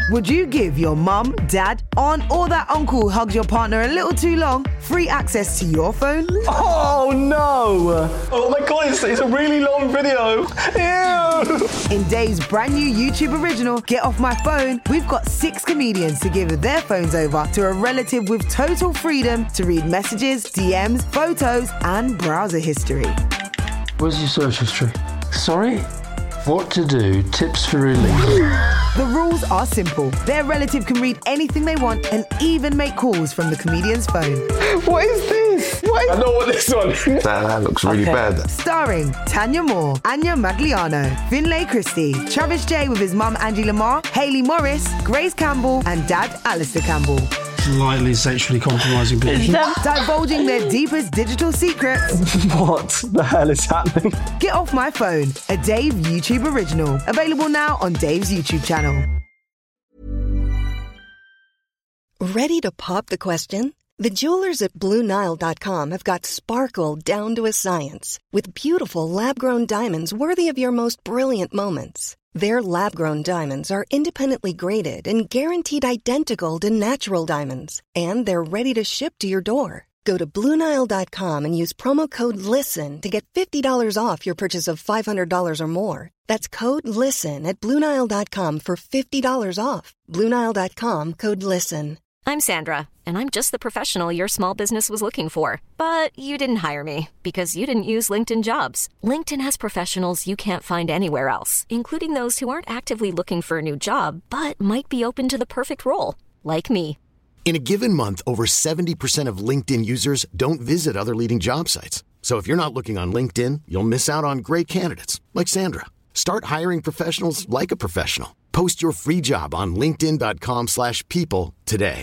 Would you give your mum, dad, aunt or that uncle who hugs your partner a little too long free access to your phone? Oh no! Oh my god, it's a really long video. Ew! In Dave's brand new YouTube original, Get Off My Phone, we've got 6 comedians to give their phones over to a relative with total freedom to read messages, DMs, photos and browser history. Where's your search history? Sorry? What to do, tips for relief. The rules are simple. Their relative can read anything they want and even make calls from the comedian's phone. What is this? I know what this one is. That looks really bad. Starring Tanya Moore, Anya Magliano, Finlay Christie, Travis J with his mum Angie Lamar, Hayley Morris, Grace Campbell and dad Alistair Campbell. Slightly sexually compromising people. Divulging their deepest digital secrets. What the hell is happening? Get Off My Phone, a Dave YouTube original. Available now on Dave's YouTube channel. Ready to pop the question? The jewelers at BlueNile.com have got sparkle down to a science with beautiful lab-grown diamonds worthy of your most brilliant moments. Their lab-grown diamonds are independently graded and guaranteed identical to natural diamonds, and they're ready to ship to your door. Go to BlueNile.com and use promo code LISTEN to get $50 off your purchase of $500 or more. That's code LISTEN at BlueNile.com for $50 off. BlueNile.com, code LISTEN. I'm Sandra, and I'm just the professional your small business was looking for. But you didn't hire me because you didn't use LinkedIn Jobs. LinkedIn has professionals you can't find anywhere else, including those who aren't actively looking for a new job, but might be open to the perfect role, like me. In a given month, over 70% of LinkedIn users don't visit other leading job sites. So if you're not looking on LinkedIn, you'll miss out on great candidates like Sandra. Start hiring professionals like a professional. Post your free job on linkedin.com/people today.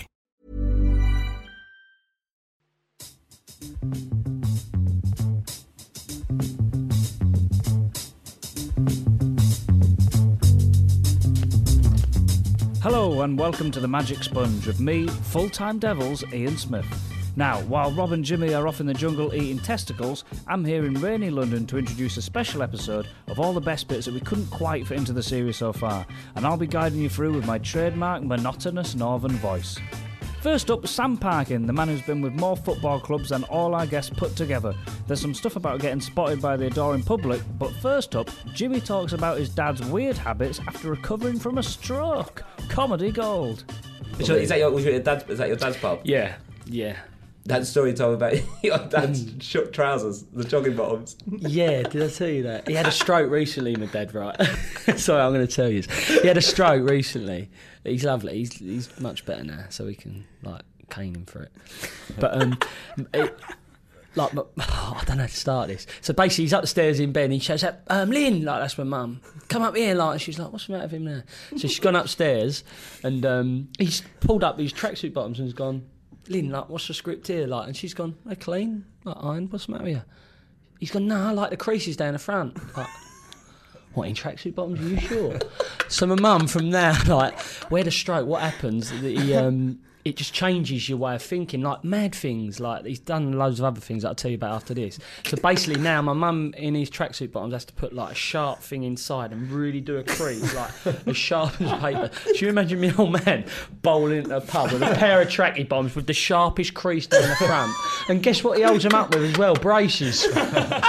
Hello and welcome to the Magic Sponge with me, full-time Devils, Ian Smith. Now, while Rob and Jimmy are off in the jungle eating testicles, I'm here in rainy London to introduce a special episode of all the best bits that we couldn't quite fit into the series so far, and I'll be guiding you through with my trademark monotonous northern voice. First up, Sam Parkin, the man who's been with more football clubs than all our guests put together. There's some stuff about getting spotted by the adoring public, but first up, Jimmy talks about his dad's weird habits after recovering from a stroke. Comedy gold. So is that your dad's pub? Yeah. That story you told about your dad's short trousers, the jogging bottoms. Yeah, did I tell you that? He had a stroke recently, my dad, right? Sorry, I'm going to tell you. He had a stroke recently. He's lovely. He's much better now, so we can, cane him for it. But, I don't know how to start this. So basically, he's upstairs in bed and he shouts out, Lynn, that's my mum, come up here, and she's like, what's the matter with him now? So she's gone upstairs and he's pulled up his tracksuit bottoms and has gone, Lynn, what's the script here? And she's gone, they're clean, ironed, what's the matter with you? He's gone, no, I like the creases down the front. What, in tracksuit bottoms, are you sure? So my mum, from there, we had a stroke, what happens? It just changes your way of thinking, mad things. He's done loads of other things that I'll tell you about after this. So basically now my mum in his tracksuit bottoms has to put a sharp thing inside and really do a crease, as sharp as paper. Do you imagine me old man bowling into a pub with a pair of tracky bottoms with the sharpest crease down the front? And guess what he holds them up with as well? Braces. So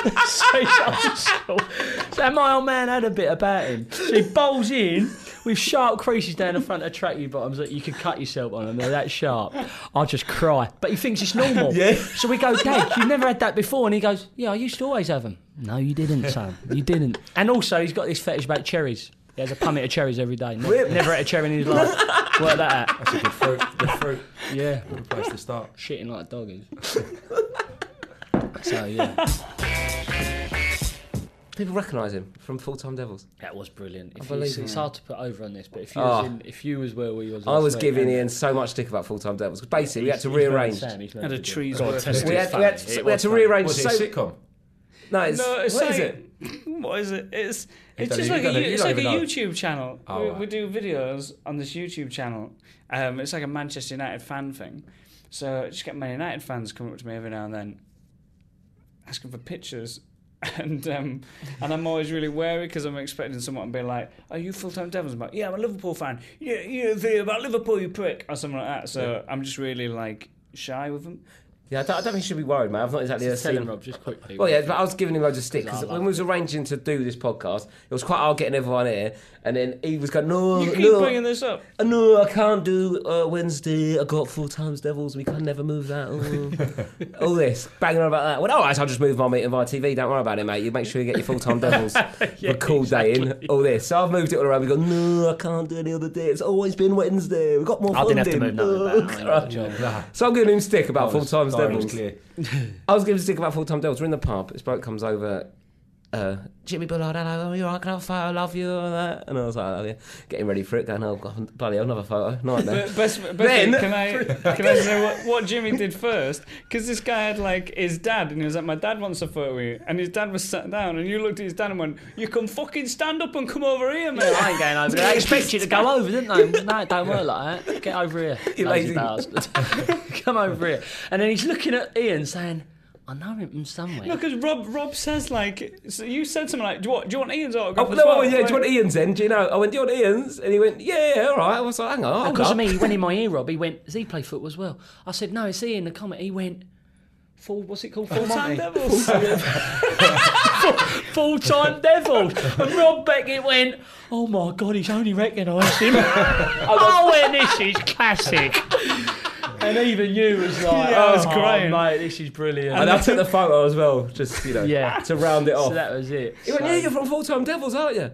my old man had a bit about him. So he bowls in with sharp creases down the front of tracky bottoms that you could cut yourself on, and they're that sharp. I just cry. But he thinks it's normal. Yeah. So we go, Dad, you've never had that before? And he goes, yeah, I used to always have them. No, you didn't, son. You didn't. And also, he's got this fetish about cherries. He has a punnet of cherries every day. Never ate a cherry in his life. Work that out. That's a good fruit. Good fruit. Yeah. Good place to start. Shitting like a dog is. So, yeah. People recognise him from Full-Time Devils. That was brilliant. It's hard to put over on this, but if you was where we was, I was giving Ian so much stick about Full-Time Devils. Basically, we had to rearrange. Had a trees. We had to rearrange. Was it a sitcom? No, it's what is it? What is it? It's just like a YouTube channel. We do videos on this YouTube channel. It's like a Manchester United fan thing. So I just get Man United fans coming up to me every now and then, asking for pictures And I'm always really wary because I'm expecting someone to be like, "Are you full-time Devils?" I'm like, "Yeah, I'm a Liverpool fan." "Yeah, you know about Liverpool, you prick," or something like that. So I'm just really like shy with them. Yeah, I don't think you should be worried, mate. I've not exactly Tell him, seen... Rob, just quickly. Well, yeah, but I was giving him loads of stick because when we was arranging to do this podcast, it was quite hard getting everyone here, and then he was going, "No, You keep bringing this up. No, I can't do Wednesday. I got full-time Devils. We can never move that." All this banging on about that. Well, all right, I'll just move my meeting via TV. Don't worry about it, mate. You make sure you get your full-time Devils day in. All this. So I've moved it all around. We go, "No, I can't do any other day. It's always been Wednesday. We've got more funding." I didn't have to move nothing about. So I'm giving him stick about full-time Devils. Clear. I was giving a stick about full-time Devils. We're in the pub. This bloke comes over. Jimmy Bullard, hello, you're right, can I have a photo? I love you, and that. And I was like, "Oh, yeah." Getting ready for it, going, "Oh, God, bloody hell, another photo." Nightmare. Best thing, can I say what Jimmy did first? Because this guy had like his dad, and he was like, "My dad wants a photo with you," and his dad was sat down, and you looked at his dad and went, "You can fucking stand up and come over here, mate." I ain't going over there. They expect you to go over, didn't they? No, it don't work like that. Get over here, you lazy bastard. Come over here. And then he's looking at Ian saying, "I know him from somewhere." No, because Rob says like, so you said something like, do you want Ian's autograph? Oh, as no, well? yeah, do you want Ian's then? Do you know? I went, "Do you want Ian's?" And he went, "Yeah, all right." I was like, "Hang on, Because of me, he went in my ear, Rob. He went, "Does he play football as well?" I said, "No, it's Ian, the comment." He went, what's it called? Full-time Devils. Full-time Devils. And Rob Beckett went, "Oh my God, he's only recognised him." I went, "This is classic." And even you was like, I was crying. Mate, this is brilliant. And I took the photo as well, just, to round it off. So that was it. He went, "Yeah, you're from Full-Time Devils, aren't you?"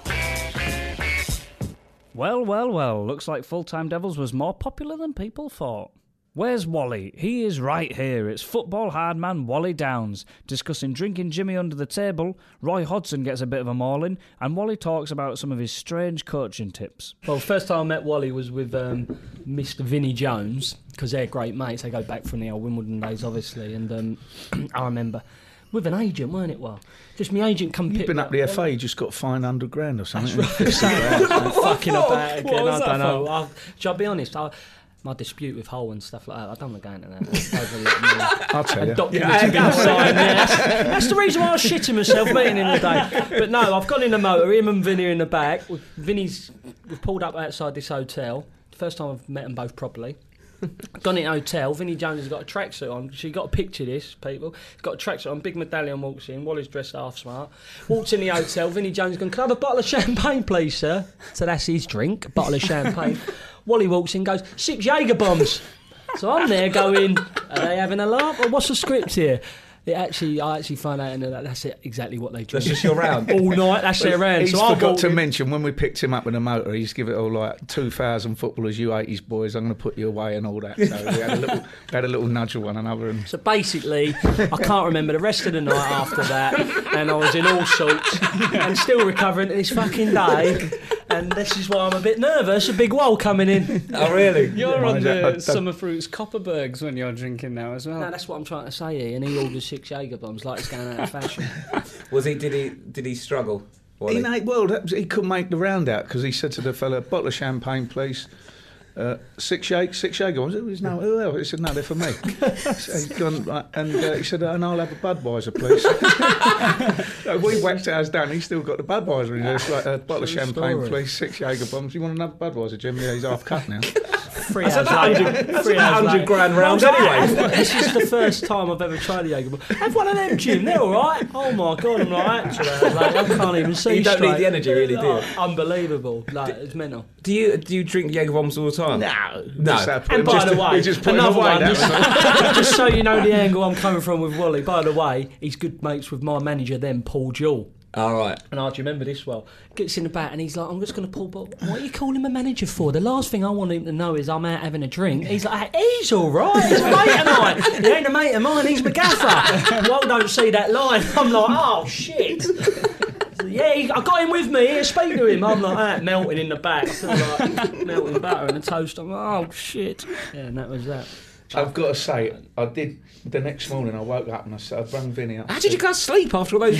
Well, looks like Full-Time Devils was more popular than people thought. Where's Wally? He is right here. It's football hard man Wally Downs. Discussing drinking Jimmy under the table, Roy Hodgson gets a bit of a mauling, and Wally talks about some of his strange coaching tips. Well, first time I met Wally was with Mr. Vinnie Jones, because they're great mates. They go back from the old Wimbledon days, obviously, and I remember... with an agent, weren't it? Well, just my agent come pick. You've been up the FA, you just got fined £100,000 or something. Fucking about again. What was I don't that know. Shall I be honest? My dispute with Hull and stuff like that, I don't want to go into that. I'll tell you. Documents have been signed. That's the reason why I was shitting myself meeting in the day. But no, I've gone in the motor, him and Vinny are in the back. We've pulled up outside this hotel. First time I've met them both properly. Gone in a hotel. Vinnie Jones has got a tracksuit on. So you got to picture this, people. He's got a tracksuit on. Big medallion walks in. Wally's dressed half smart. Walks in the hotel. Vinnie Jones going, "Can I have a bottle of champagne, please, sir?" So that's his drink, a bottle of champagne. Wally walks in, goes, "6 Jaeger bombs." So I'm there going, "Are they having a laugh? Or what's the script here?" I actually find out that that's exactly what they do. That's just your round. All night, that's their round. He's so forgot to mention, when we picked him up in a motor, he's give it all like 2,000 footballers, you 80s boys, I'm going to put you away and all that. So we had a little nudge of one another. And so basically, I can't remember the rest of the night after that, and I was in all sorts, and still recovering to this fucking day. And this is why I'm a bit nervous. A big wall coming in. Oh, really? You're on the Summerfruits Copperbergs when you're drinking now as well. No, that's what I'm trying to say here. And he orders 6 Jaeger bombs like it's going out of fashion. Did he struggle? Wally? He couldn't make the round out because he said to the fella, "Bottle of champagne, please." 6 Jaeger bombs. It was no. Who else? He said, "No, they're for me." So he's gone, and he said, "And I'll have a Budweiser, please." So we whacked ours down. He's still got the Budweiser in there. It's like a bottle of champagne, please. 6 Jaeger bombs. You want another Budweiser, Jim? Yeah, he's half cut now. 3 hours later. That's £100,000 round anyway. This is the first time I've ever tried a Jaeger bomb. Have one of them, Jim. They're all right. Oh my God, I'm like, 2 hours later, I can't even see. You don't straight. need the energy, really, do you? Unbelievable. Like, it's mental. Do you drink Jaeger bombs all the time? No. And by the way, another one, away, just so you know the angle I'm coming from with Wally, by the way, he's good mates with my manager then, Paul Jewell. All right. And I do remember this well. Gets in the back and he's like, "I'm just going to pull, but what are you calling him a manager for? The last thing I want him to know is I'm out having a drink." He's like, "He's all right. He's a mate of mine." "He ain't a mate of mine, he's my gaffer." Well, don't see that line. I'm like, "Oh, shit." "Yeah, I got him with me. Here, speak to him." I'm like, melting in the back. So like, melting butter and a toast. I'm like, "Oh, shit." Yeah, and that was that. I've got to say, I did the next morning. I woke up and I rang Vinny up. How did you go to sleep after all those?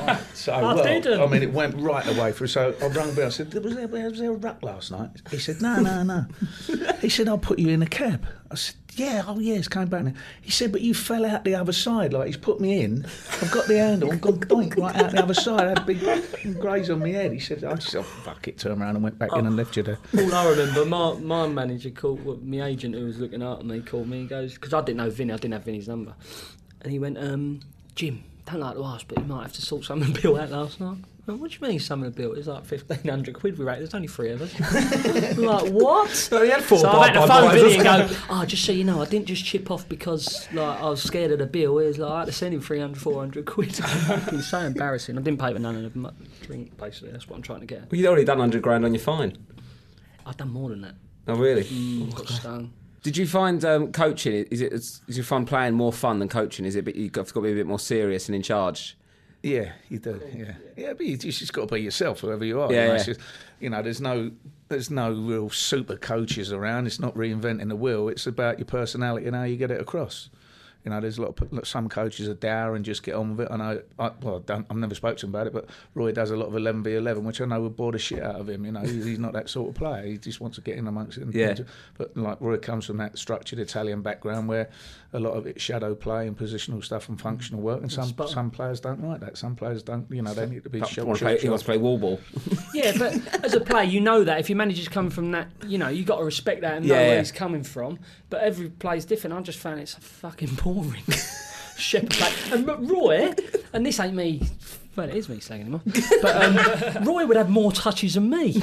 I mean, it went right away through. So I rang Vinny. I said, was there a ruck last night?" He said, No. He said, "I'll put you in a cab." I said, yeah, it's coming back now. He said, but you fell out the other side. Like, he's put me in. I've got the handle and gone doink right out the other side. I had a big graze on my head. He said, I just said, fuck it, turned around and went back in and left you there. All I remember, my manager called, my agent who was looking after me called me. He goes, because I didn't know Vinny, I didn't have Vinny's number. And he went, Jim, don't like to ask, but you might have to sort something Bill out last night. I went, what do you mean something Bill? It's like 1,500 quid we rate. There's only 3 of us. I'm like, what? So he had 4 so I had to phone Vinny and go, just so you know, I didn't just chip off because like I was scared of the bill. It was like I had to send him 300, 400 quid. It was so embarrassing. I didn't pay for none of the drink, basically. That's what I'm trying to get. Well, you'd already done 100 grand on your fine. I've done more than that. Oh, really? Got stung. Did you find coaching, is your fun playing more fun than coaching? Is it you've got to be a bit more serious and in charge? Yeah, you do. Yeah, but you just got to be yourself, whoever you are. Yeah, you know, yeah. Just, you know, there's no real super coaches around. It's not reinventing the wheel. It's about your personality and how you get it across. You know, there's some coaches are dour and just get on with it. I know, I've never spoken to him about it, but Roy does a lot of 11v11, which I know would bore the shit out of him. You know, he's not that sort of player. He just wants to get in amongst it. Yeah. But like Roy comes from that structured Italian background where a lot of it's shadow play and positional stuff and functional work, and some players don't like that. Some players don't. You know, they need to be. He wants to play wall ball. Yeah, but as a player, you know that if your manager's coming from that, you know, you got to respect that and know where he's coming from. But every play's different. I just found it so fucking boring. Shepherd play. And Roy, and this ain't me. Well, it is me slagging him off. But Roy would have more touches than me.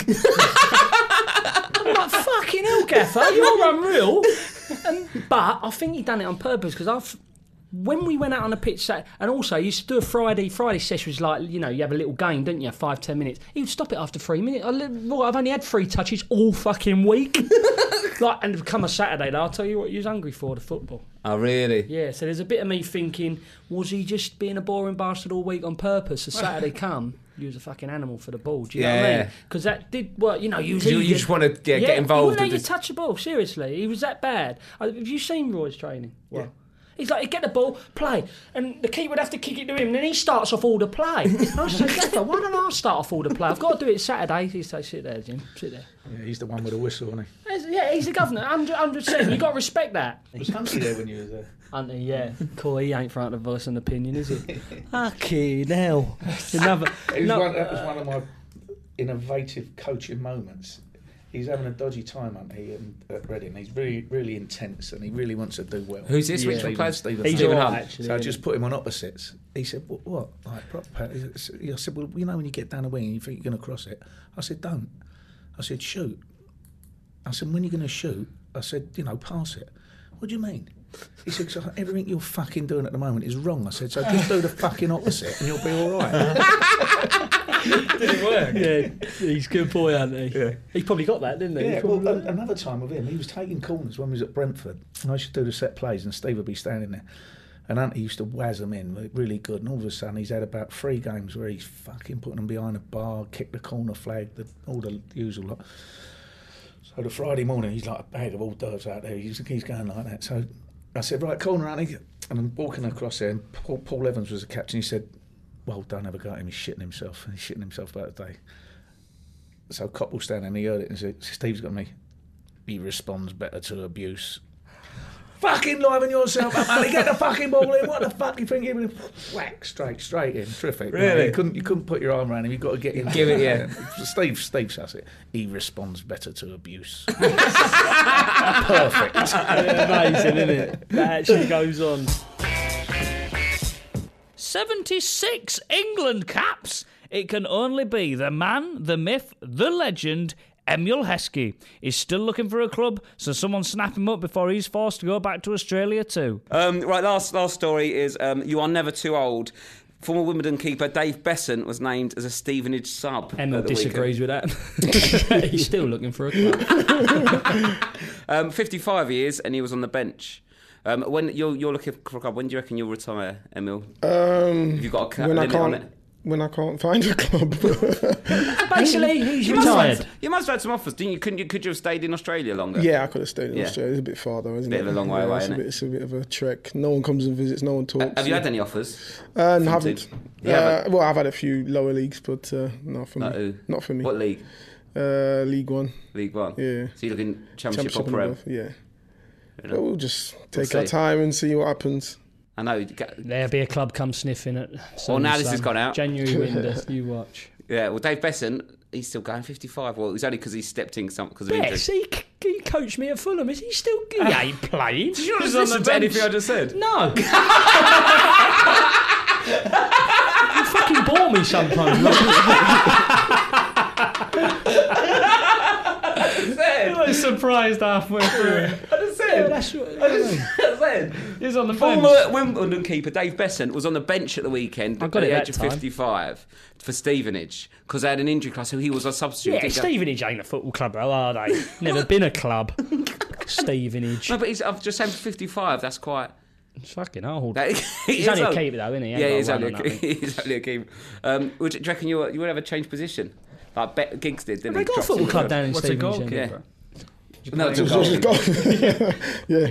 I'm like, fucking hell, Gaffer, you're unreal. But I think he done it on purpose because when we went out on the pitch, and also you used to do a Friday session was like, you know, you have a little game, didn't you? 5-10 minutes. He would stop it after 3 minutes. I've only had 3 touches all fucking week. And come a Saturday, though, I'll tell you what you was hungry for, the football. Oh, really? Yeah, so there's a bit of me thinking, was he just being a boring bastard all week on purpose? So Saturday come, you was a fucking animal for the ball. Do you know what I mean? Because that did work. You know, you just want to get involved. He wouldn't let you touch the ball, seriously. He was that bad. Have you seen Roy's training? Well, yeah. He's like, he'd get the ball, play, and the keeper would have to kick it to him, and then he starts off all the play. And I said, Gaffer, why don't I start off all the play? I've got to do it Saturday. He'd say, sit there, Jim, sit there. Yeah, he's the one with the whistle, isn't he? Yeah, he's the governor, 100%. You've got to respect that. Was Hunty there when you were there? Hunty, yeah. Cool, he ain't front of voice and opinion, is he? Fucking hell. That was one of my innovative coaching moments. He's having a dodgy time, Hunty, at Reading. He's really, really intense and he really wants to do well. Who's this? Which player? Stephen Hunt. Actually, so I just put him on opposites. He said, what? Like, proper? I said, well, you know when you get down the wing and you think you're going to cross it? I said, don't. I said, shoot. I said, when are you going to shoot? I said, pass it. What do you mean? He said, so everything you're fucking doing at the moment is wrong. I said, so just do the fucking opposite and you'll be all right. Did it work? Yeah, he's a good boy, isn't he? Yeah. He probably got that, didn't he? Yeah, well, another time with him, he was taking corners when we was at Brentford, and I used to do the set plays, and Steve would be standing there, and Hunty used to wazz them in, really good, and all of a sudden he's had about 3 games where he's fucking putting them behind a bar, kicked the corner flag, all the usual lot. So the Friday morning, he's like a bag of hors d'oeuvres out there, he's going like that. So I said, right, corner, Hunty, and I'm walking across there, and Paul Evans was the captain, he said, well, don't have a go at him, he's shitting himself about the day. So Coppell standing there and he heard it and said, Steve's got me. He responds better to abuse. Fucking liven yourself up, Hunty, get the fucking ball in, what the fuck you think you're doing? Whack, straight in, terrific. Really? You couldn't put your arm around him, you've got to get in. Give it, yeah. Steve says it. He responds better to abuse. Perfect. Yeah, amazing, isn't it? That actually goes on. 76 England caps. It can only be the man, the myth, the legend, Emile Heskey. He's still looking for a club, so someone snap him up before he's forced to go back to Australia too. Right, last story is you are never too old. Former Wimbledon keeper Dave Besant was named as a Stevenage sub. Emile disagrees with that. He's still looking for a club. 55 years and he was on the bench. When you're looking for a club, when do you reckon you'll retire, Emile? Have you got a limit on it? When I can't find a club. Basically, he's retired. You must have had some offers, didn't you? Could you have stayed in Australia longer? Yeah, I could have stayed in Australia. It's a bit far though, isn't it? Bit of a long way away, isn't it? It's a bit of a trek. No one comes and visits, no one talks. Have you had any offers? Haven't. Well, I've had a few lower leagues, but not for me. Not for me. What league? League One. League One? Yeah. So you're looking Championship or Prem? Yeah. You But we'll just take our time and see what happens. I know. There'll be a club come sniffing it. Well, now this has gone out. January window, you watch. Yeah, well, Dave Besson, he's still going 55. Well, it's only because he stepped in because of injury. Yes, he coached me at Fulham. Is he still... He ain't playing. Did you not listen to anything I just said? No. You fucking bore me sometimes. I was surprised halfway through. I just said. Yeah, that's what I just said. He's on the bench. Former Wimbledon keeper Dave Besson was on the bench at the weekend I at got the it age of that time. 55 for Stevenage because they had an injury class, so he was a substitute. Yeah, Stevenage ain't a football club, though, are they? Never been a club. Stevenage. No, but I've just said 55. That's quite. It's fucking old. He's only a keeper, though, isn't he? Yeah, he's only a keeper. Do you reckon you would ever change position? Like Giggs did, didn't They he? got a football club down in What's a Stevenage. goalkeeper? No, it's a goal. Yeah.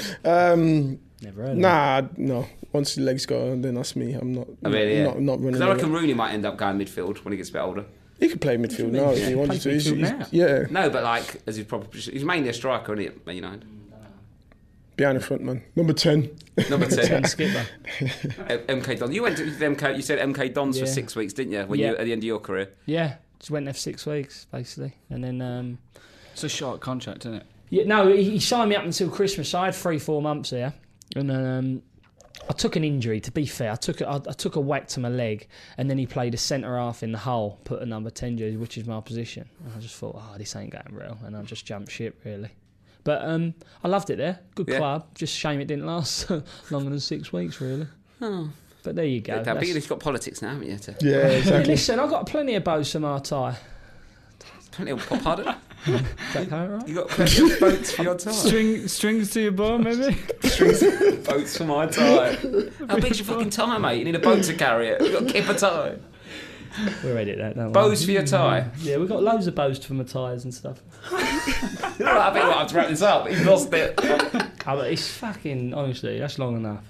Never heard of Nah, no. Once the legs go, then that's me. I'm not. I mean, yeah. not running. Because I reckon Rooney might end up going midfield when he gets a bit older. He could play midfield now if he wanted to. Now? Yeah. No, but like as his proper position, he's mainly a striker, isn't he? Man United. Behind the front, man. Number 10. Number 10. Skipper. MK Dons. You went to MK. You said MK Dons for Yeah. 6 weeks, didn't you? When you at the end of your career. Yeah, just went there for 6 weeks, basically. And then... It's a short contract, isn't it? Yeah, no, he signed me up until Christmas. So I had 3-4 months there. And then I took an injury, to be fair. I took a whack to my leg, and then he played a centre-half in the Hull, put a number 10 jersey, which is my position. And I just thought, this ain't going real. And I just jumped ship, really. But I loved it there. Good club. Just shame it didn't last longer than 6 weeks, really. Oh. But there you go. But you've got politics now, haven't you? Yeah, exactly. Listen, I've got plenty of bows for my tie. Plenty of pardon? Is that kind of right? You got plenty of boats for your tie. Strings to your bow, maybe? Boats for my tie. How big's your fucking tie, mate? You need a boat to carry it. You've got to keep a tie. We're ready that, don't we? Bows for your tie. Yeah, we've got loads of bows for my ties and stuff. You know, I think I have to wrap this up. He's lost it. But it's fucking, honestly, that's long enough.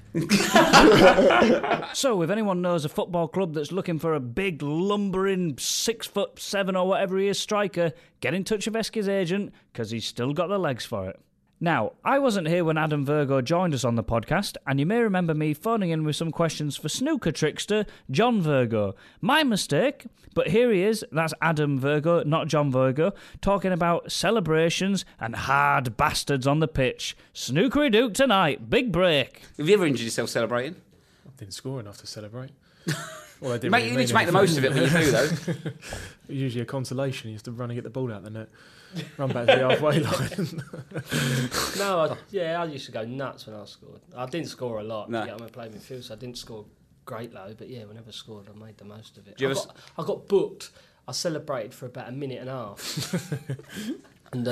So, if anyone knows a football club that's looking for a big, lumbering 6'7" or whatever he is striker, get in touch with Eski's agent, because he's still got the legs for it. Now, I wasn't here when Adam Virgo joined us on the podcast, and you may remember me phoning in with some questions for snooker trickster John Virgo. My mistake, but here he is, that's Adam Virgo, not John Virgo, talking about celebrations and hard bastards on the pitch. Snookery Duke tonight, big break. Have you ever injured yourself celebrating? I didn't score enough to celebrate. Well, You need to make the most of it when you do, though. Usually a consolation. You have to run and get the ball out the net. Run back to the halfway line. I used to go nuts when I scored. I didn't score a lot. No. I played midfield, so I didn't score great though. But yeah, whenever I scored, I made the most of it. I got booked. I celebrated for about a minute and a half, and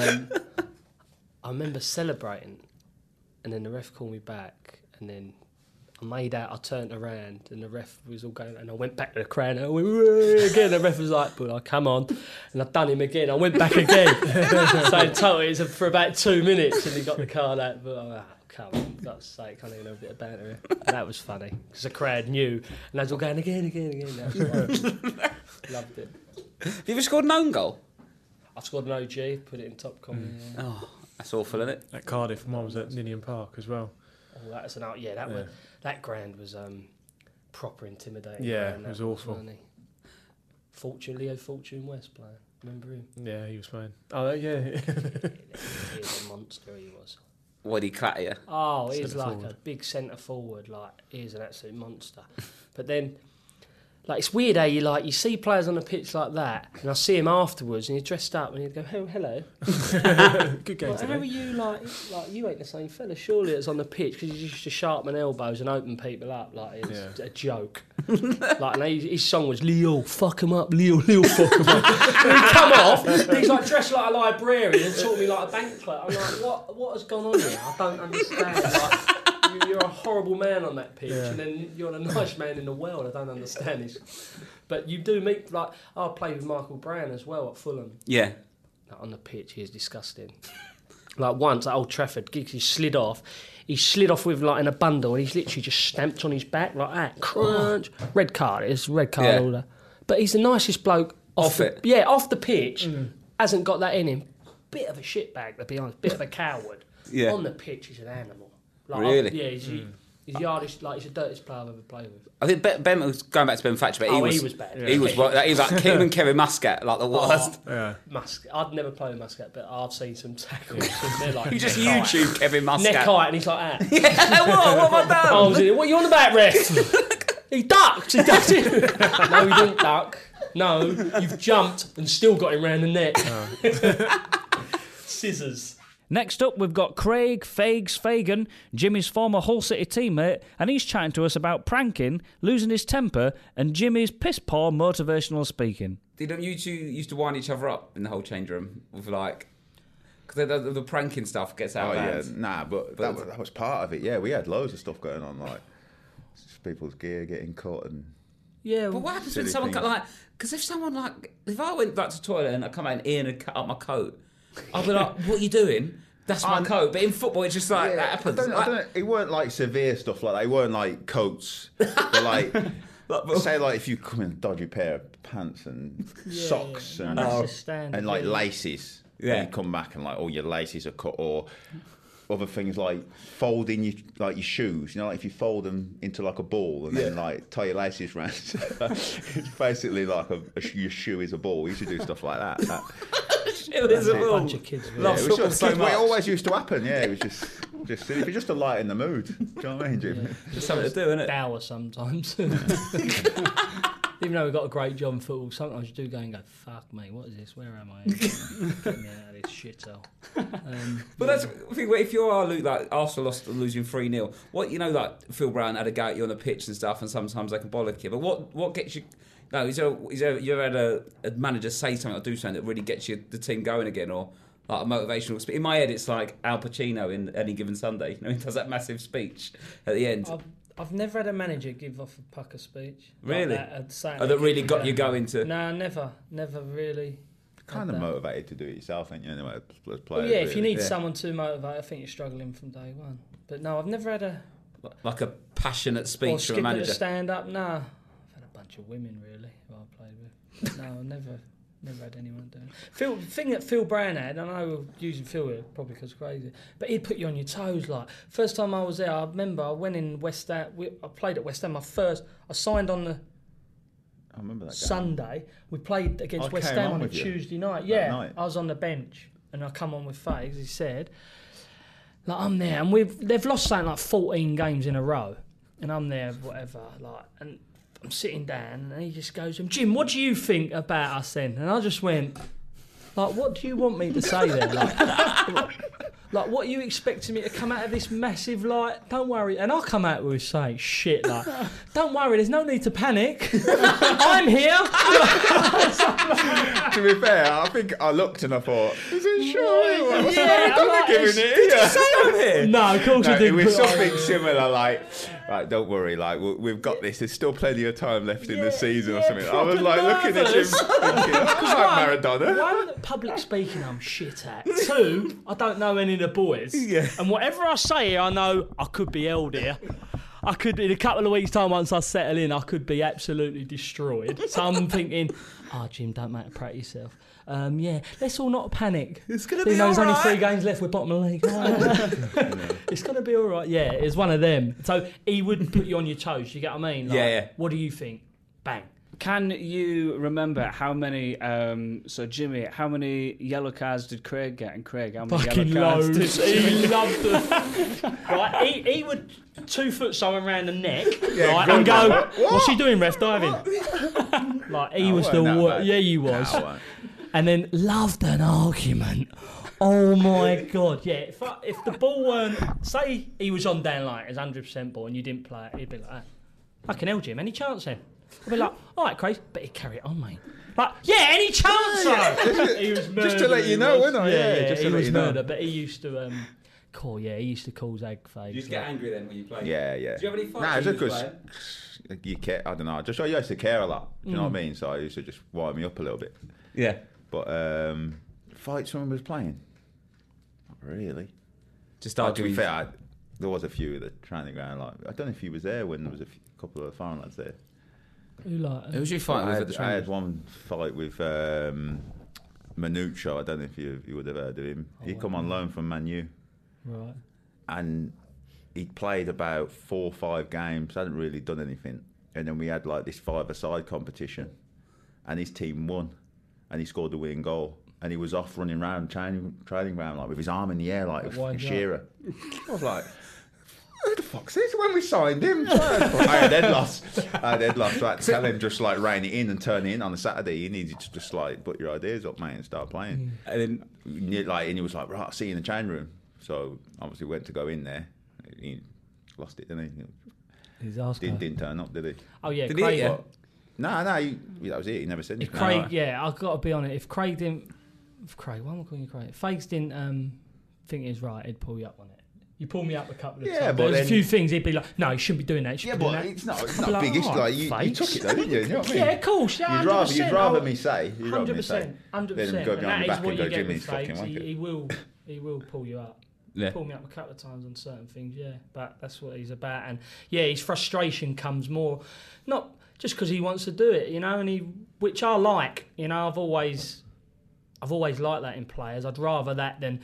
I remember celebrating, and then the ref called me back, and then I turned around, and the ref was all going, and I went back to the crowd, and I went again. The ref was like, come on. And I've done him again. I went back again. So in total, it was for about 2 minutes, and he got the card out. But come on, for God's sake, can't even have a bit of banter here. And that was funny, because the crowd knew, and I was all going again. That was fun. Loved it. Have you ever scored an own goal? I've scored an OG, put it in top comment. Yeah. Oh, that's awful, isn't it? At Cardiff, mine was at Ninian Park as well. Oh, that's that ground was proper intimidating. Yeah, ground, it was awful. Leo Fortune West player. Remember him? Yeah, he was fine. Oh, yeah. He was a monster, he was. What did he clatter you? Oh, he's Centre like forward. a big centre forward. Like, he's an absolute monster. But then, like, it's weird how you see players on the pitch like that, and I see him afterwards, and he's dressed up, and he'd go, "Oh, hello." Good game How today. are you like you ain't the same fella? Surely it's on the pitch because you used to sharpen elbows and open people up like it's a joke. And his song was Leo, fuck him up, Leo, fuck him up. And he'd come off, and he's like dressed like a librarian and taught me like a bank clerk. I'm like, what has gone on here? I don't understand. Like, you're a horrible man on that pitch, and then you're a nice man in the world. I don't understand this. But you do meet, like, I played with Michael Brown as well at Fulham. Yeah. On the pitch, he is disgusting. Like once at Old Trafford, he slid off. He slid off with like in a bundle, and he's literally just stamped on his back like that. Crunch. Red card. It's red card order. But he's the nicest bloke off the pitch. Hasn't got that in him. Bit of a shitbag, to be honest. Bit of a coward. Yeah. On the pitch, he's an animal. Like, Really? He's the hardest, like, he's the dirtiest player I've ever played with. I think Ben was going back to Ben Thatcher, but he was bad. He was like him and Kevin Muscat, like the worst. I'd never play with Muscat, but I've seen some tackles. They're like You just YouTube Kevin Muscat. neck height, and he's like that. Yeah, what have I done? What are you on about, ref? He ducked. He ducked it. No, he didn't duck. No, you've jumped and still got him round the neck. Scissors. Next up, we've got Craig Fagan, Jimmy's former Hull City teammate, and he's chatting to us about pranking, losing his temper, and Jimmy's piss-poor motivational speaking. Didn't you two used to wind each other up in the whole change room with like... Because the pranking stuff gets out of hand. Yeah, nah, but that was part of it, yeah. We had loads of stuff going on, like people's gear getting cut and... Yeah, but what happens when someone like? Because if someone like, if I went back to the toilet and I come out and Ian had cut up my coat, I'd be like, "What are you doing? That's my coat." But in football, it's just like that happens. I don't, it weren't like severe stuff like that. It weren't like coats, but like say like if you come in a dodgy pair of pants and socks and like laces, and you come back and like all your laces are cut or. Other things like folding your shoes, you know, like if you fold them into like a ball and then like tie your laces around. It's basically like your shoe is a ball. We used to do stuff like that. Shoe is a ball. Bunch of kids. It always used to happen. Yeah, it was just silly. If you're just to lighten the mood, do you know what I mean, Jim? Just something to do, isn't it? Dour sometimes. Even though we've got a great job in football, sometimes you do go and go, fuck me, what is this? Where am I? Get me out of this shithole. But that's I think if you are like Arsenal losing 3-0, what like Phil Brown had a go at you on the pitch and stuff, and sometimes they can bollock you. But what gets you? No, is there you ever had a manager say something or do something that really gets the team going again, or like a motivational speech? In my head, it's like Al Pacino in Any Given Sunday. You know, he does that massive speech at the end. I've never had a manager give off a pucker speech. Really? Like that really got you going to... No, never really. Kind of motivated to do it yourself, ain't you? Anyway, as players. Well, yeah, if you need someone to motivate, I think you're struggling from day one. But no, I've never had a... Like a passionate speech from a manager? Or stand up, no. I've had a bunch of women, really, who I played with. No, never had anyone doing it. The thing that Phil Brown had, I know we're using Phil here probably because crazy, but he'd put you on your toes. Like, first time I was there, I remember I went in West Ham, I played at West Ham, I signed on the I remember that Sunday. We played against West Ham on a Tuesday night. Yeah, I was on the bench and I come on with Fags. He said, like, I'm there and they've lost something like 14 games in a row and I'm there, whatever, like, and I'm sitting down and he just goes, Jim, what do you think about us then? And I just went, like, what do you want me to say then? Like, what are you expecting me to come out of this massive, like, don't worry. And I'll come out with saying shit, like, don't worry, there's no need to panic. I'm here. To be fair, I think I looked and I thought, is it sure? Yeah, I'm like, giving it did you say I'm here? No, of course I didn't. It was something similar, like, don't worry, like, we've got this. There's still plenty of time left in the season or something. I was like looking at him thinking, I'm like Maradona. One, public speaking I'm shit at. Two, I don't know any of the boys. Yeah. And whatever I say here, I know I could be held here. I could, in a couple of weeks' time, once I settle in, I could be absolutely destroyed. So I'm thinking, Jim, don't make a prat yourself. Yeah, let's all not panic. It's going to be all right. There's only 3 games left, we're bottom of the league. It's going to be all right. Yeah, it's one of them. So he would put you on your toes, you get what I mean? Like, yeah. What do you think? Bang. Can you remember how many, so Jimmy, how many yellow cards did Craig get? And Craig, how many fucking yellow cards loads. He loved them. Right, he would 2 foot someone around the neck, right, and go, what's he doing, ref, diving? Like, he was the worst. Yeah, he was. And then loved an argument. Oh my God, yeah. If the ball weren't, say he was on down line, it was 100% ball and you didn't play it, he'd be like, fucking hell, Jim, any chance then? I'd be like, all right, Craig, but he'd carry it on, mate. Like, yeah, any chance, though? He was murder. Just to let you know, wasn't I? Yeah, just he to was let you know. murder, but he used to he used to call Zag Fags. Did you just get angry then when you played? Yeah. Do you have any fights? Nah, it's just because you care. I don't know. I used to care a lot. Do you know what I mean? So I used to just wind me up a little bit. Yeah. But fights when I was playing, not really. Just arguing. To be fair, there was a few at the training ground. Like, I don't know if he was there when there was a couple of foreign lads there. Who was you fighting with at the training? I had one fight with Manucho. I don't know if you would have heard of him. He come on loan from Man U. Right. And he'd played about 4 or 5 games, hadn't really done anything. And then we had like this 5-a-side competition, and his team won, and he scored the winning goal. And he was off running around training ground like with his arm in the air like a Shearer. I was like, who the fuck's this? When we signed him, I had head loss. So I had to tell him just like rein it in and turn it in on a Saturday. You needed to just like put your ideas up, mate, and start playing. And then and he was like, right, I'll see you in the change room. So obviously went to go in there. He lost it, didn't he? Didn't turn up, did he? Oh yeah, did Craig. He? No, that was it. He never said anything. Craig, yeah, I've got to be honest. If Craig, why am I calling you Craig? Fags didn't think he was right, he'd pull you up on it. You pull me up a couple of times. But there's a few things he'd be like, no, you shouldn't be doing that. It's not a big issue. Like, you took it though, didn't you? You know what I mean? Yeah, of course. Yeah, you'd rather me say. 100%. Than go behind your back and go, Jimmy's fucking wanker. He will pull you up. Yeah. Pull me up a couple of times on certain things, yeah. But that's what he's about. And yeah, his frustration comes more, not just because he wants to do it, you know, which I like. You know, I've always liked that in players. I'd rather that than,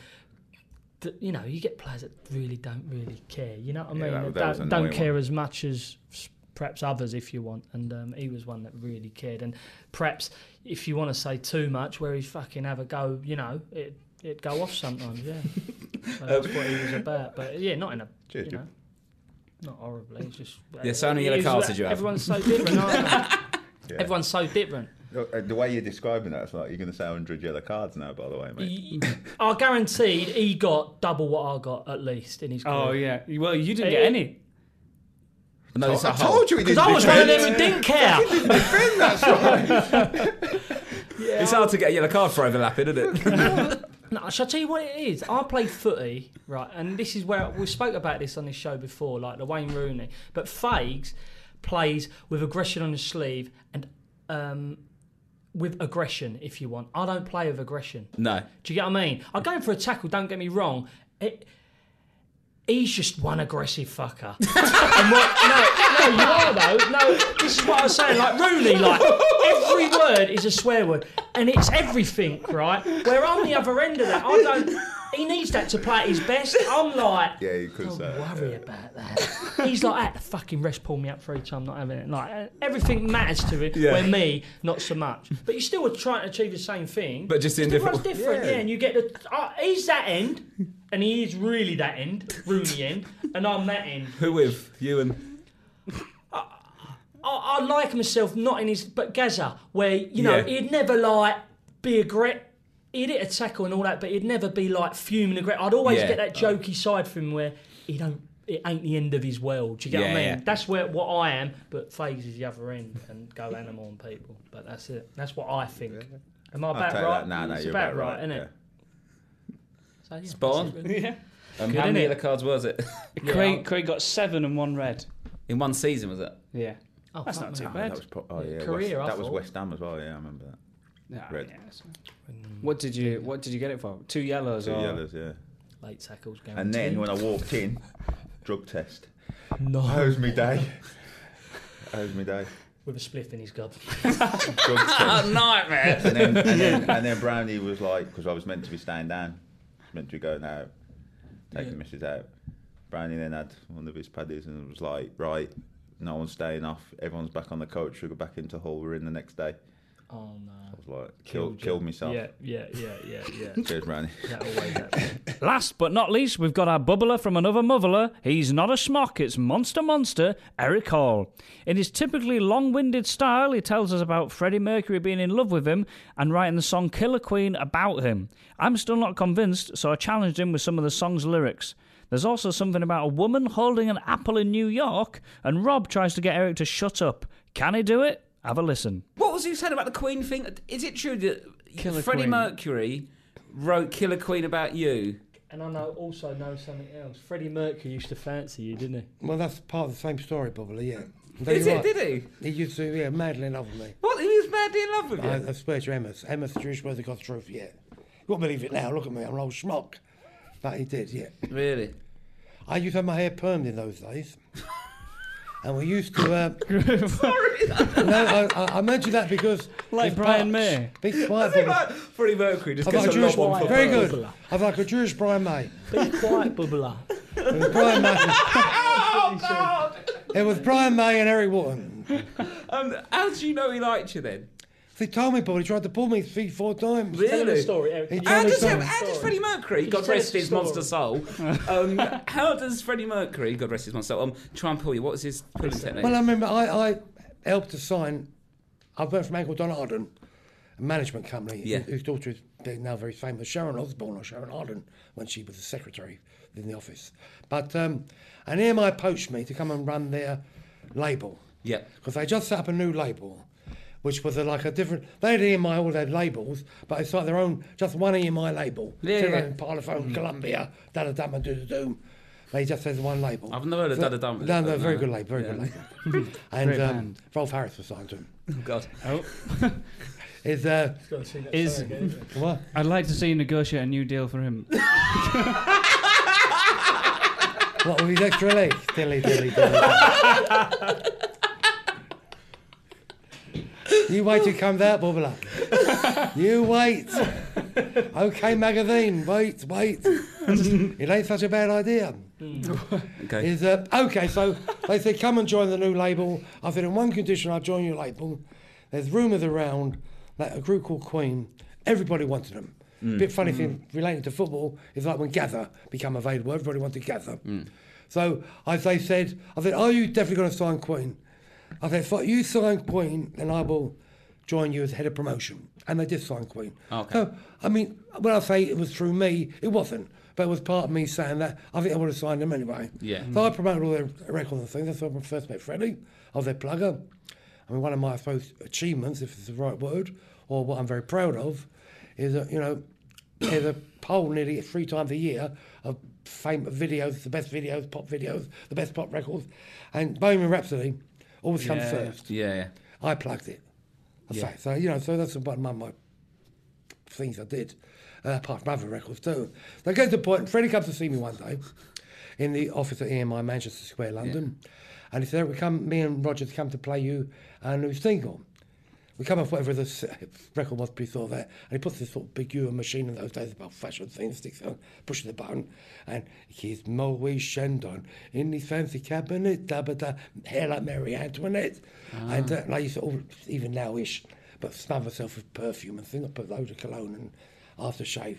you know, you get players that really don't care. You know what I mean? That don't care as much as perhaps others, if you want. And he was one that really cared. And perhaps if you want to say too much, where he'd fucking have a go, you know, it'd go off sometimes, yeah. So that's what he was about. But yeah, not in a, cheers, you know, not horribly. It's just so many yellow cards did you have? Everyone's so different, aren't they? Everyone's so different. The way you're describing that, it's like you're going to say 100 yellow cards now, by the way, mate. I guaranteed he got double what I got at least in his career. Oh yeah, well you didn't get any. No, I told you he didn't. Because I was one of them who didn't care. He didn't defend, that's right. Yeah, it's hard to get a yellow card for overlapping, isn't it? No, shall I tell you what it is? I played footy, right, and this is where we spoke about this on this show before, like the Wayne Rooney. But Fags plays with aggression on his sleeve and with aggression, if you want. I don't play with aggression. No. Do you get what I mean? I go in for a tackle, don't get me wrong. He's just one aggressive fucker. No, you are though. No, this is what I was saying. Like Rooney, like every word is a swear word, and it's everything, right? Where I'm the other end of that. He needs that to play at his best. I'm like, yeah, you could say. Don't worry about that. He's like, the fucking rest pull me up for each time, not having it. Like everything matters to him. Yeah. Where me, not so much. But you still are trying to achieve the same thing. But just in different. Everyone's different, yeah. And you get he's that end, and he is really that end, Rooney end, and I'm that end. Who with you and? I like myself, not in his, but Gaza, where you know he'd never like be aggressive. He'd hit a tackle and all that, but he'd never be like fuming aggressive. I'd always get that jokey side from him where it ain't the end of his world. Do you get what I mean? Yeah. That's what I am, but Fags is the other end and go animal on people. But that's it. That's what I think. Am I about right? No, it's you're about right, isn't it? Yeah. So, Spot on. Yeah. How many yellow cards was it? Craig got 7 and 1 red. In one season, was it? Yeah. Oh, that's not too bad. Career, that was West Ham as well. Yeah, I remember that. Yeah, red. What did you get it for? 2 yellows. 2 yellows, yeah. Late tackles. Guaranteed. And then when I walked in, drug test. No. That was me day. With a spliff in his gob. Nightmare. And then Brownie was like, because I was meant to be staying down, meant to be going out, taking the missus out. Brownie then had one of his paddies and was like, right, no one's staying off. Everyone's back on the coach. We'll go back into Hull. We're in the next day. Oh no! I was like, killed myself. Yeah. Cheers, Brownie. That always happens. Last but not least, we've got our bubbler from another motheler. He's not a smock, it's Monster, Eric Hall. In his typically long-winded style, he tells us about Freddie Mercury being in love with him and writing the song Killer Queen about him. I'm still not convinced, so I challenged him with some of the song's lyrics. There's also something about a woman holding an apple in New York, and Rob tries to get Eric to shut up. Can he do it? Have a listen. What was he saying about the Queen thing? Is it true that Freddie Mercury wrote Killer Queen about you? And I also know something else. Freddie Mercury used to fancy you, didn't he? Well, that's part of the same story, probably, yeah. Is it, did he? He used to, madly in love with me. What? He was madly in love with you? I swear to Emma's. Emma's the Jewish word of God's truth, yeah. You won't believe it now, look at me, I'm an old schmuck. But he did, yeah. Really? I used to have my hair permed in those days. And we used to... No, I mentioned that because... Like Brian May. Be quiet, like Freddie Mercury just I've gets got a Jewish, lob on for very Pearl. good. I've like a Jewish Brian May. Be quiet, bubbler. It was Brian May. Oh, God! It was Brian May and Eric Wharton. How did you know he liked you then? He told me, but he tried to pull me 3-4 times. Really? Tell him the story, Eric. How does Freddie Mercury, God rest his monster soul, how does Freddie Mercury, God rest his monster soul, try and pull you? What was his pulling technique? Well, I remember I helped to sign. I went from Uncle Don Arden, a management company, whose daughter is now very famous, Sharon Osbourne or Sharon Arden, when she was the secretary in the office. But and EMI poached me to come and run their label. Yeah. Because they just set up a new label, which was like a different... They had EMI, all their labels, but it's like their own, just one EMI label. Yeah. Parlophone, Columbia, da-da-dum and do-do-doom. They just said one label. I've never heard of Da-da-dum. No, very good label, very good label. And Rolf Harris was signed to him. Oh, God. What? I'd like to see you negotiate a new deal for him. What, with his extra legs? Dilly. You wait till he comes out, bubbler. You wait. OK Magazine, wait. It ain't such a bad idea. Okay. Okay, so they said, come and join the new label. I said, in one condition, I'll join your label. There's rumours around that a group called Queen, everybody wanted them. Bit funny thing relating to football is like when Gather became available, everybody wanted Gather. So they said, are you definitely going to sign Queen? I said, if you sign Queen, then I will join you as head of promotion. And they did sign Queen. Okay. So, I mean, when I say it was through me, it wasn't. But it was part of me saying that. I think I would have signed them anyway. Yeah. So I promoted all their records and things. That's when I first met Freddie. I was their plugger. I mean, one of my, I suppose, achievements, if it's the right word, or what I'm very proud of, is that, there's a poll nearly 3 times a year of famous videos, the best videos, pop videos, the best pop records. And Bohemian Rhapsody always comes first. Yeah. I plugged it. Fact. So, so that's one of my things I did, apart from other records too. So I get to the point, Freddie comes to see me one day in the office at EMI, Manchester Square, London, and he said, me and Roger come to play you a new single. We come off whatever the record was before that, and he puts this sort of big Ewan machine in those days about fashion things, sticks on, pushes the button, and he's Moe Shandon in his fancy cabinet, hair like Marie Antoinette. And I used to, even now-ish, but smother myself with perfume and things. I put loads of cologne and aftershave.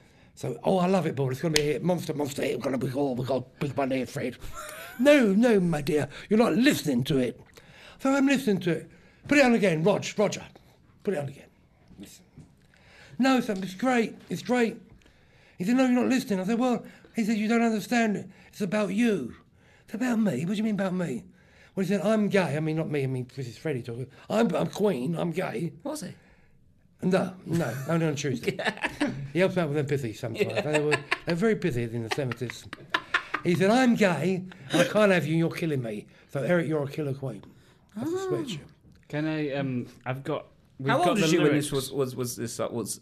So, I love it, boy. It's going to be a hit. Monster, it's going to be cool. We've got big money, Fred. No, my dear, you're not listening to it. So I'm listening to it. Put it on again, Roger. Put it on again. Listen. No, son, it's great. He said, no, you're not listening. I said, well, he said, you don't understand it. It's about you. It's about me. What do you mean about me? Well, he said, I'm gay. I mean, not me. I mean, this is Freddie talking. I'm Queen. I'm gay. Was he? No, only on Tuesday. He helps me out with them pithy sometimes. Yeah. They were very pithy in the 70s. He said, I'm gay, and I can't have you, and you're killing me. So, Eric, you're a killer queen. That's the switch. Can I? I've got. How old was you when this was this?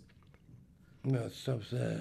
No, so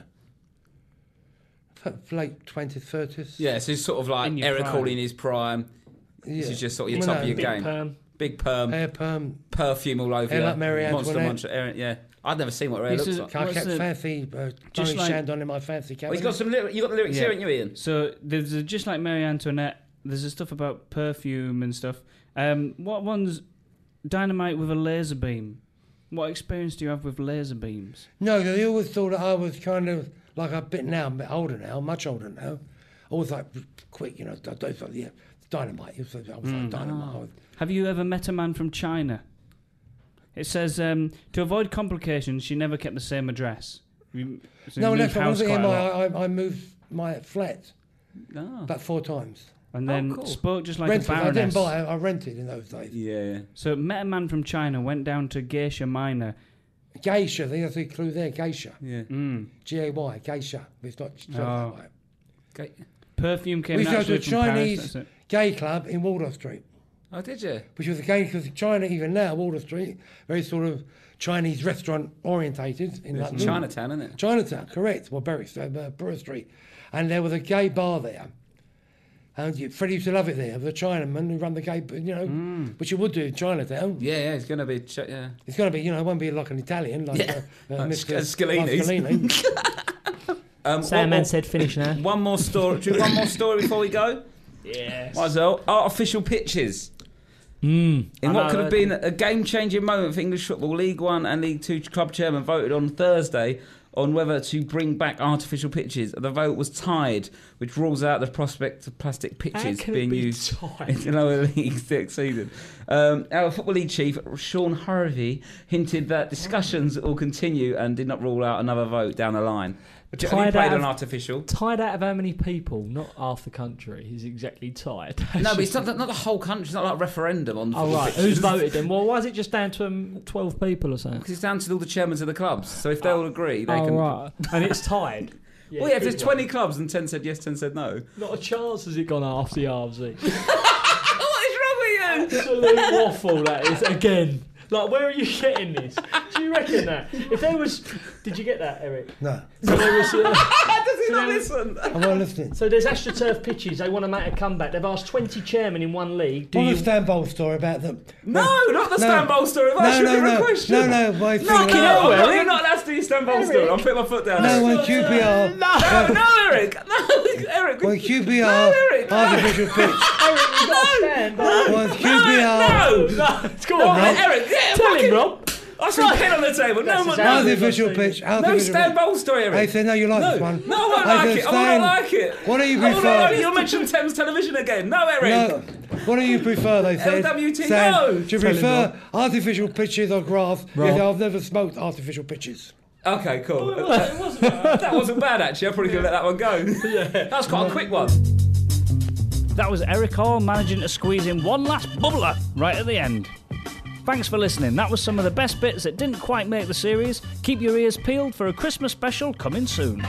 late 20s, 30s. Yeah, so it's sort of like Eric Hall in his prime. Yeah. This is just sort of your top of your game. Big perm. Hair perm. Perfume all over hair you. Like Mary Monster. Yeah. I'd never seen what Ray looks like. I kept fancy Johnny Shandon in my fancy cabinet. Well, he's got some you got the lyrics here, haven't you, Ian? So there's Just Like Marie Antoinette. There's stuff about perfume and stuff. What one's Dynamite with a laser beam? What experience do you have with laser beams? No, they always thought that I was kind of like a bit older now, much older now. Always like quick, dynamite. I was like dynamite. Have you ever met a man from China? It says, to avoid complications, she never kept the same address. No, that's I moved my flat about 4 times. And then spoke just like a baroness. I didn't buy it, I rented in those days. Yeah. So met a man from China, went down to Geisha Minor. Geisha, I think that's the clue there, Geisha. Yeah. G-A-Y, Geisha. It's not that way. Okay. Perfume came naturally from Paris. We go to a Chinese gay club in Waldorf Street. Oh, did you? Which was a gay, because China, even now, Waldorf Street, very sort of Chinese restaurant orientated in London. Chinatown, isn't it? Chinatown, correct. Well, Brewer Street. And there was a gay bar there And Freddie used to love it there. The Chinaman who run the gate, which you would do in Chinatown. Yeah, it's going to be. Yeah, it's going to be. It won't be like an Italian, like Mr. Scalini. Sandman said finish now. One more story. Do you want one more story before we go? Yes. Might as well. Artificial pitches. In what could have been a game-changing moment for English football, League One and League Two club chairman voted on Thursday on whether to bring back artificial pitches. The vote was tied, which rules out the prospect of plastic pitches being used in the lower leagues next season. Our Football League chief, Sean Harvey, hinted that discussions will continue and did not rule out another vote down the line. Have you played on artificial? Tied out of how many people? Not half the country is exactly tied. No, but it's not the whole country. It's not like a referendum on football pitches. Who's voted then? Well, why is it just down to 12 people or something? Because it's down to all the chairmen of the clubs. So if they all agree, they can... Right. And it's tied. Well, if there's 20 clubs and 10 said yes, 10 said no. Not a chance has it gone after the RFC. What is wrong with you? Absolute waffle, that is, again. Like, where are you getting this? Do you reckon that? If there was... Did you get that, Eric? No. So there was... Does he not listen? I'm not listening. So there's AstroTurf pitches. They want to make a comeback. They've asked 20 chairmen in one league. Do you... Stan Bowles story about them? No, not the Stan Bowles story. That's a different question. No. You're not allowed to do your Stan Bowles story. I'm putting my foot down. No, when QPR... No, Eric. No, Eric. When QPR... Artificial pitch. Eric, you've got to stand. When QPR... No. Go on, Rob. Eric, Tell him, Rob. I saw a pin on the table. Artificial pitch. No Stan Bowles story, Eric. I said, no, you like this one. No, I won't like it. I will not like it. What do you prefer? You'll mention Thames Television again. No, Eric. No. What do you prefer, they said? LWT, Sam, no. Do you prefer artificial pitches or grass? Yes, I've never smoked artificial pitches. Okay, cool. That wasn't bad, actually. I'm probably going to let that one go. That was quite a quick one. That was Eric Hall managing to squeeze in one last bubbler right at the end. Thanks for listening. That was some of the best bits that didn't quite make the series. Keep your ears peeled for a Christmas special coming soon.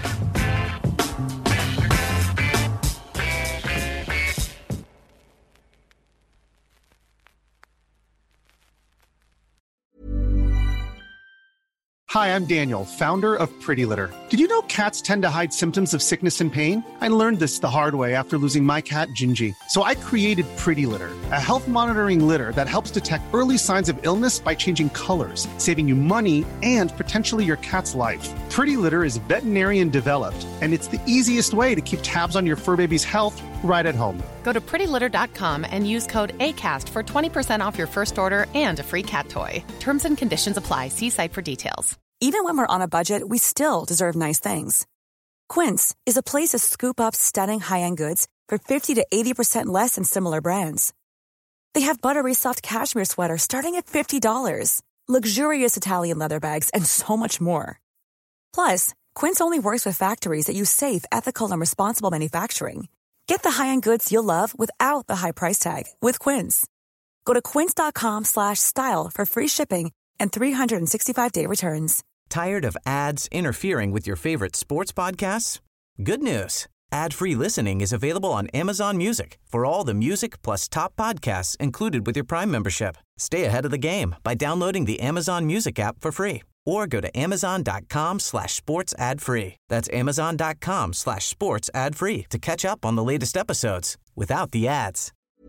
Hi, I'm Daniel, founder of Pretty Litter. Did you know cats tend to hide symptoms of sickness and pain? I learned this the hard way after losing my cat, Gingy. So I created Pretty Litter, a health monitoring litter that helps detect early signs of illness by changing colors, saving you money and potentially your cat's life. Pretty Litter is veterinarian developed, and it's the easiest way to keep tabs on your fur baby's health right at home. Go to prettylitter.com and use code ACAST for 20% off your first order and a free cat toy. Terms and conditions apply. See site for details. Even when we're on a budget, we still deserve nice things. Quince is a place to scoop up stunning high-end goods for 50 to 80% less than similar brands. They have buttery soft cashmere sweaters starting at $50, luxurious Italian leather bags, and so much more. Plus, Quince only works with factories that use safe, ethical, and responsible manufacturing. Get the high-end goods you'll love without the high price tag with Quince. Go to quince.com/style for free shipping and 365-day returns. Tired of ads interfering with your favorite sports podcasts? Good news. Ad-free listening is available on Amazon Music for all the music plus top podcasts included with your Prime membership. Stay ahead of the game by downloading the Amazon Music app for free or go to amazon.com/sports ad free. That's amazon.com/sports ad free to catch up on the latest episodes without the ads.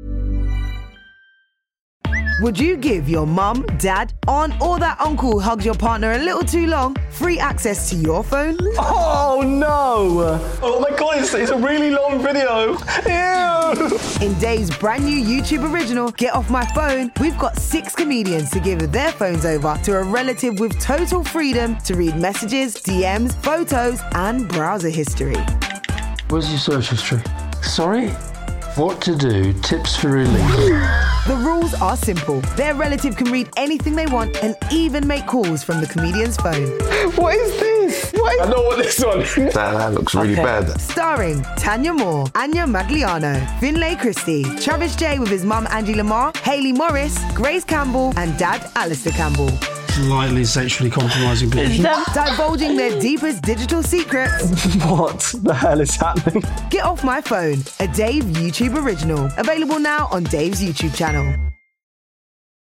Would you give your mum, dad, aunt, or that uncle who hugs your partner a little too long free access to your phone? Oh no! Oh my god, it's a really long video. Ew! In Dave's brand new YouTube original, Get Off My Phone, we've got 6 comedians to give their phones over to a relative with total freedom to read messages, DMs, photos, and browser history. Where's your search history? Sorry? What to do, tips for relief. The rules are simple. Their relative can read anything they want and even make calls from the comedian's phone. What is this? I know what this one is. That looks really bad. Starring Tanya Moore, Anya Magliano, Finlay Christie, Travis J with his mum Angie Lamar, Hayley Morris, Grace Campbell, and dad Alistair Campbell. Slightly sexually compromising people. Divulging their deepest digital secrets. What the hell is happening? Get Off My Phone, a Dave YouTube original. Available now on Dave's YouTube channel.